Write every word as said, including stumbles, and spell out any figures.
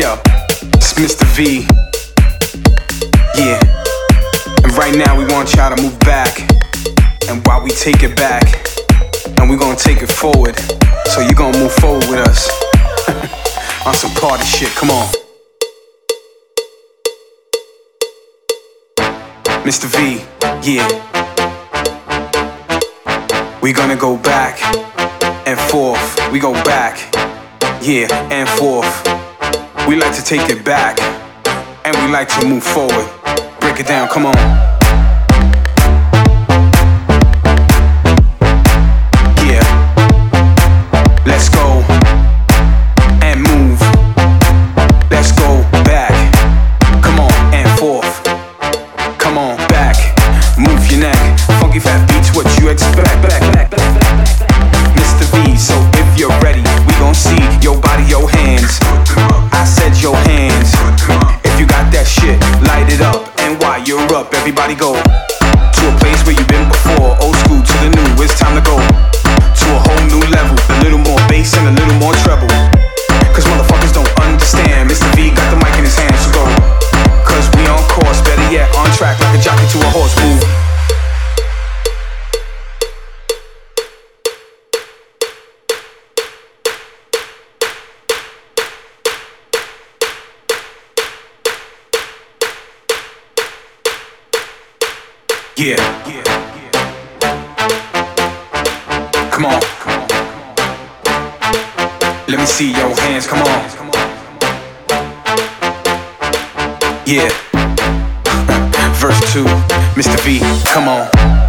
Yeah, it's Mister V. Yeah, and right now we want y'all to move back. And while we take it back, and we gonna take it forward, so you gonna move forward with us on some party shit. Come on, Mister V. Yeah, we gonna go back and forth. We go back, yeah, and forth. We like to take it back, and we like to move forward. Break it down, come on. Yeah, let's go and move. Let's go back. Come on, and forth. Come on, back. Move your neck. Funky fat beats, what you expect? Back, back, back, back, back. Mister V, so if you're ready, we gon' see your body, your hands. I said your hands. If you got that shit, light it up. And while you're up, everybody go to a place where you've been before. Old school to the new, it's time to go to a whole new level. A little more bass and a little more treble. Cause motherfuckers don't understand. Mister V got the mic in his hands, so go. Cause we on course, better yet, on track like a jockey to a horse. Move. Yeah, yeah, come on, let me see your hands, come on. Yeah, verse two, Mister V, come on.